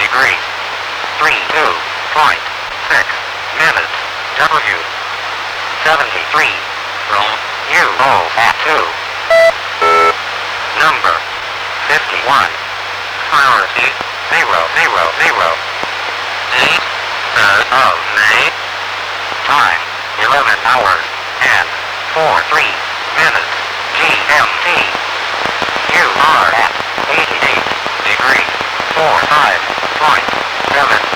degrees. 32.6 minutes. W. 73 from UO at 2. Number 51. Priority 000. Date 3rd of May. Time 11 hours and 43 minutes. GMT. You are at 88 degrees 45.7